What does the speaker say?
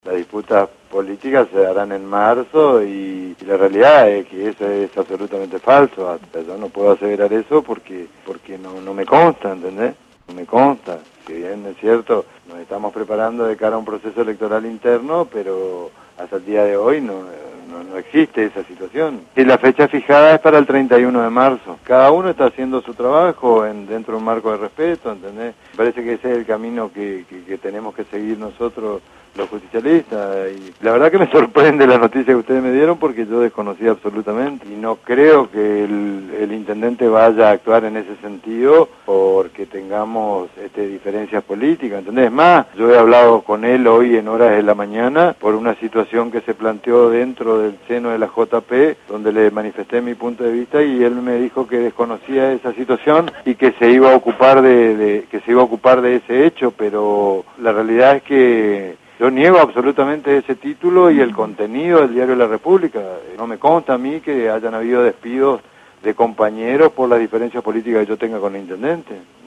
Las disputas políticas se darán en marzo y la realidad es que eso es absolutamente falso. Yo no puedo aseverar eso porque no me consta, ¿entendés? No me consta. Si bien es cierto, nos estamos preparando de cara a un proceso electoral interno, pero hasta el día de hoy no existe esa situación. Y la fecha fijada es para el 31 de marzo. Cada uno está haciendo su trabajo dentro de un marco de respeto, ¿entendés? Me parece que ese es el camino que tenemos que seguir nosotros, los justicialistas. Y la verdad que me sorprende la noticia que ustedes me dieron porque yo desconocía absolutamente. Y no creo que el intendente vaya a actuar en ese sentido porque tengamos diferencias políticas, ¿entendés? Más, yo he hablado con él hoy en horas de la mañana por una situación que se planteó dentro del seno de la JP, donde le manifesté mi punto de vista y él me dijo que desconocía esa situación y que se iba a ocupar de ese hecho, pero la realidad es que yo niego absolutamente ese título y el contenido del Diario de la República. No me consta a mí que hayan habido despidos de compañeros por las diferencias políticas que yo tenga con el intendente.